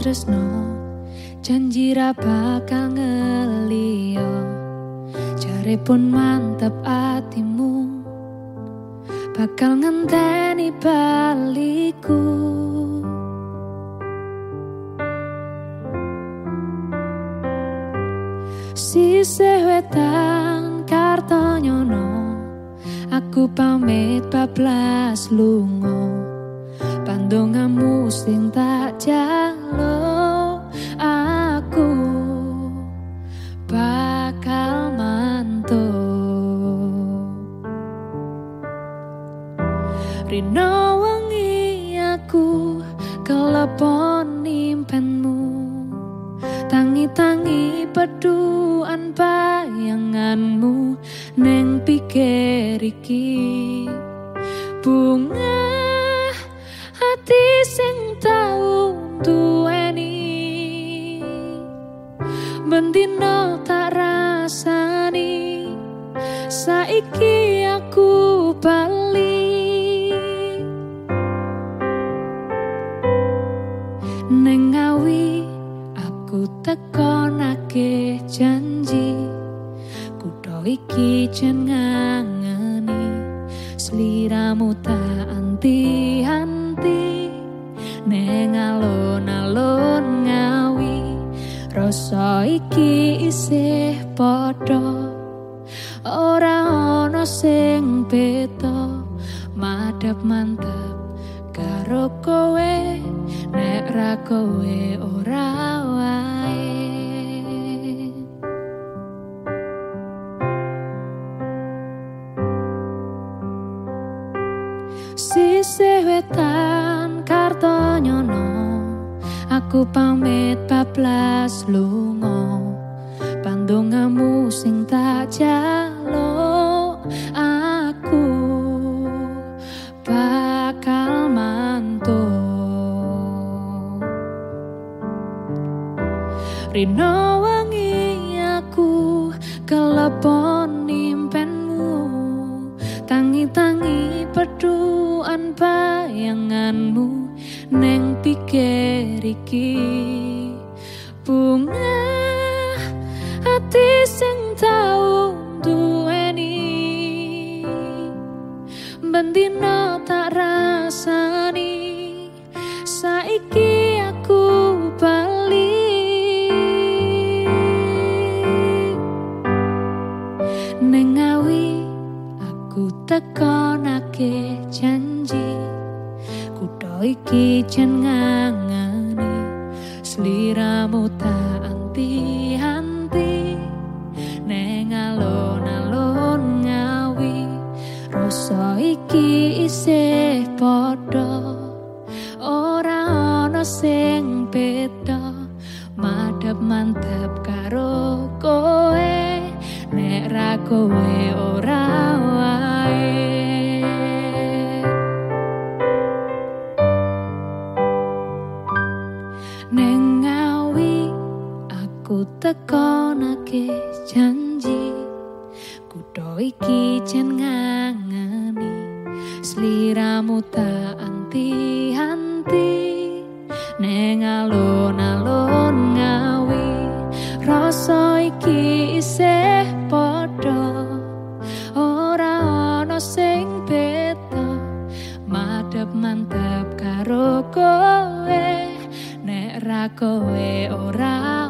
tresno, janji ra bakal ngeliyo. Jare pun mantep atimu, bakal ngenteni baliku. Sisih wetan Kartonyono, aku pamit bablas lunga. Pandongamu sing tak jalo, aku bakal mantuk. Rino wengi aku kelepon nimpenmu, tangi-tangi peduan bayanganmu neng pikir iki. Bunga hati sing tau duweni, bendino tak rasani, saiki aku bali. Neng Ngawi aku tekonake janji, kutho iki jen ngangeni, sliramu tak anti-anti. Neng alon-alon Ngawi, rasa iki isih padha, ora ana sing beda. Madhep mantep karo kowe, nek ra kowe ora wae. Sisih wetan Kartonyono, aku pamit bablas lunga. Pandongamu sing tak jalo, aku bakal mantuk. Rino wengi aku kelepon nimpenmu, tangi-tangi peduan bayanganmu neng pikir iki. Bunga hati sing tau duweni, bendino tak rasani, saiki aku bali. Neng Ngawi aku tekonake janji, kutho iki jen ngangeni, sliramu tak anti-anti. Neng alon-alon Ngawi, rasa iki isih padha, ora ana sing beda. Madhep mantep karo kowe, nek ra kowe ora wae. Neng Ngawi aku tekonake janji, kutho iki jen ngangeni, sliramu tak anti-anti. Neng alon-alon Ngawi, rasa iki isih padha, ora ana sing beda. Madhep mantep karo kowe, nek ra kowe ora